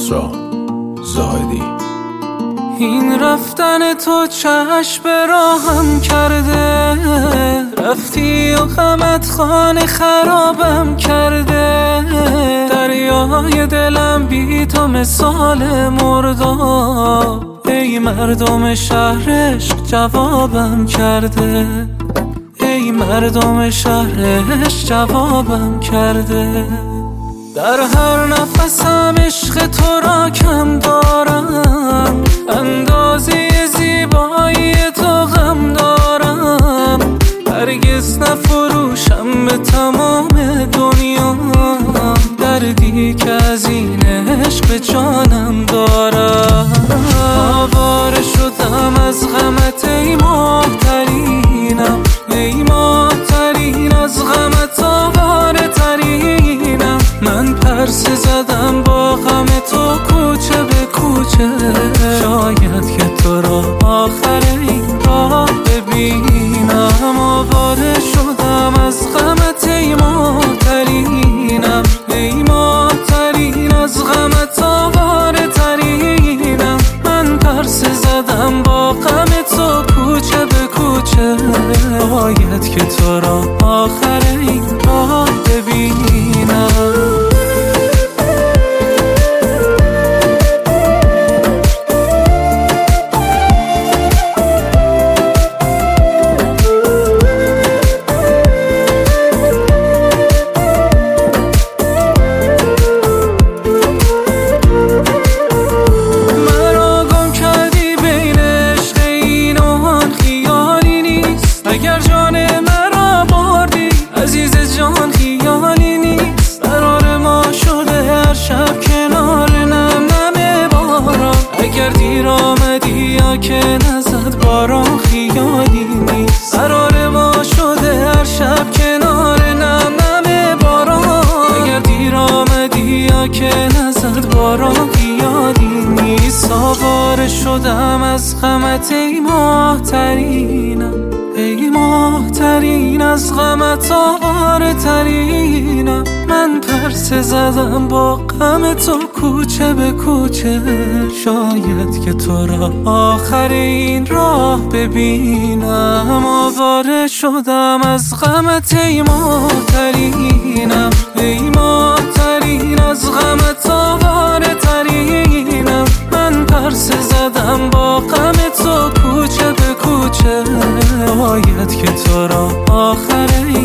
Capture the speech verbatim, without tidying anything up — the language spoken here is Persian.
کسرا زاهدی. این رفتن تو چشم راهم کرده، رفتی و غمت خانه خرابم کرده. دریای دلم بی تو مثال مرداب، ای مردم شهرش جوابم کرده. ای مردم شهرش جوابم کرده. در هر نفسم عشق تو را کم دارم، اندازه زیبایی تو غم دارم. هرگز نفروشم به تمام دنیا دردی که از این عشق به جانم دارم. آواره شدم از غمت ای ماه‌ترینم، ای ماه‌ترین از غمت آواره ترینم. من پرسه زدم با غم تو کوچه به کوچه، شاید که تو را آخر این راه ببینم. آواره شدم از غمت ای ماه‌ترینم، ای ماه‌ترین از غمت آواره ترینم. من پرسه زدم با غم تو کوچه به کوچه، باید که تو را آخر این راه ببینم. اگر جان مرا بردی عزیز جان خیالی نیست. قرار ما شده هر شب کنار نم نم باران. اگر دیر آمدی یا که نزد باران خیالی نیست. قرار ما شده هر شب کنار نم نم باران. اگر دیر آمدی یا که نزد باران خیالی نیست. آواره شدم از غمت ای ماه‌ترینم، ای ماه‌ترین از غمت آواره ترینم. من پرسه زدم با غم تو کوچه به کوچه، شاید که تو را آخر این راه ببینم. آواره شدم از غمت ای ماه‌ترینم، ای ماه‌ترین از غمت آواره ترینم. من پرسه زدم با غم تو کوچه به کوچه، باید که تو را آخر